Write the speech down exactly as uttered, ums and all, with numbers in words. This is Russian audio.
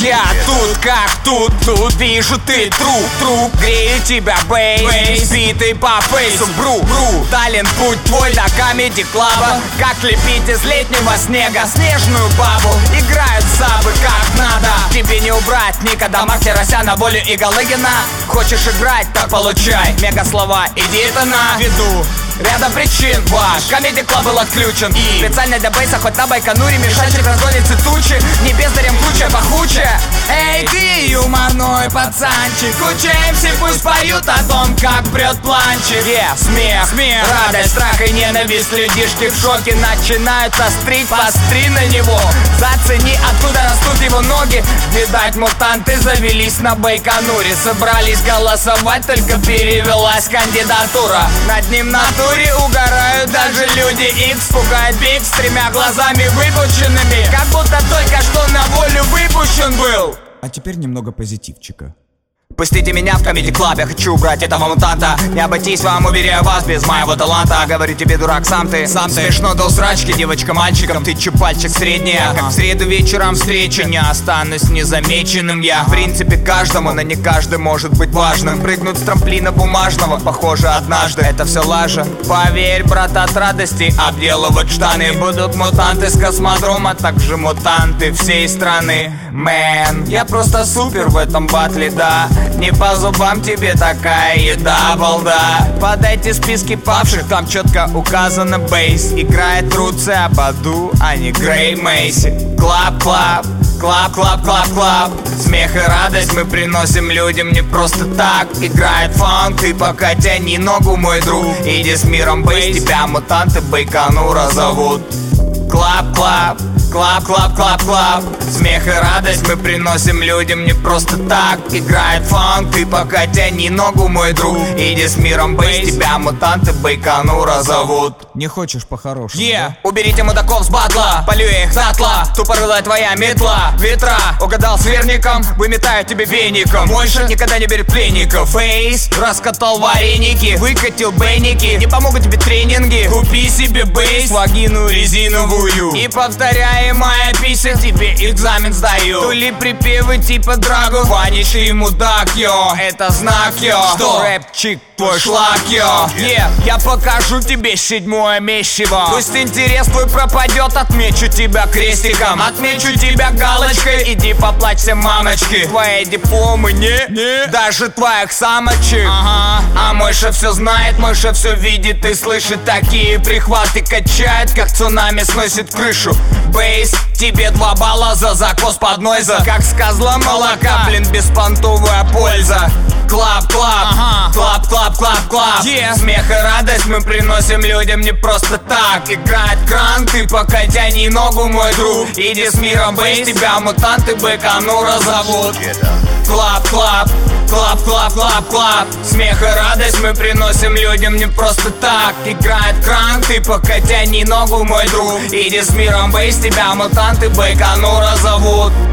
Я тут как тут, тут вижу ты труп, труп. Грею тебя бейс, битый по фейсу, бру, бру. Талент путь твой до Comedy Club. Как лепить из летнего снега снежную бабу. Играют сабы как надо, тебе не убрать никогда. Мартиросян на волю и Галыгина. Хочешь играть, так получай. Мега слова, иди ты на виду. Рядом причин ваш Comedy Club был отключен. И специально для бейса, хоть на Байконуре мешальчик разгонится тучи. Не бездарем куча пахуче. Эй, ты юморной пацанчик, куча эм си пусть поют о том, как прет планчик. Yeah, смех, смех, радость, страх и ненависть. Людишки в шоке начинают острить. Постри на него, зацени, откуда растут его ноги. Видать, мутанты завелись на Байконуре. Собрались голосовать, только перевелась кандидатура. Над ним натуре угорают даже люди Икс. Пугает Биг с тремя глазами выпученными, как будто только что на волю выпущен был. А теперь немного позитивчика. Пустите меня в Comedy Club, я хочу убрать этого мутанта. Не обойтись вам, уверяю вас, без моего таланта. Говорю тебе, дурак, сам ты, сам ты. Смешно до усрачки, девочка мальчиком. Ты чупальчик средняя, ага. Как в среду вечером встреча. Не останусь незамеченным я, ага. В принципе каждому, но не каждый может быть важным. Прыгнуть с трамплина бумажного, похоже однажды. Это все лажа, поверь, брат, от радости обделывать штаны будут мутанты с космодрома, также мутанты всей страны. Мэн, я просто супер в этом батле, да. Не по зубам тебе такая еда, балда. Подайте списки павших, там четко указано бейс. Играет Руци Абаду, а не Грей Мейси. Клаб, клаб, клаб, клаб, клаб, клаб. Смех и радость мы приносим людям не просто так. Играет фанк, ты пока тяни ногу, мой друг. Иди с миром бейс, тебя мутанты Байконура зовут. Клаб, клаб, клаб, клаб, клаб, клаб. Смех и радость мы приносим людям не просто так. Играет фанк, ты пока тяни ногу, мой друг. Иди с миром бейс, тебя мутанты Байконура зовут. Не хочешь по-хорошему, yeah. Да? Уберите мудаков с батла, полю их затла. Тупорылая твоя метла, ветра. Угадал с верником, выметаю тебе веником. Больше никогда не бери пленников. Фейс, раскатал вареники, выкатил бейники. Не помогут тебе тренинги, купи себе бейс, вагину резиновую. И повторяемая песня, тебе экзамен сдаю. Тули припевы типа Драгу, Ваниш и мудак, йо. Это знак, йо, что рэпчик твой шлак, йо. Yeah, я покажу тебе седьмое месиво. Пусть интерес твой пропадет, отмечу тебя крестиком. Отмечу тебя галочкой, иди поплачься, мамочки. Твои дипломы не, не. Даже твоих самочек, ага. А мой шеф все знает, мой шеф все видит и слышит. Такие прихваты качает, как цунами сносит крышу. Бейс, тебе два балла за закос под нойза. Как с козла молока, блин, беспонтовая польза. Клаб, клаб, ага. Клаб, клаб, клаб, клаб, yeah. Смех и радость мы приносим людям не просто так. Играет кран, ты пока тяни ногу, мой друг. Иди с миром бейс, тебя мутанты Байконура зовут. Клаб, клаб, клаб, клаб, клаб, клаб. Смех и радость мы приносим людям не просто так. Играет кран, ты пока тяни ногу, мой друг. Иди с миром бейс, тебя мутанты Байконура зовут.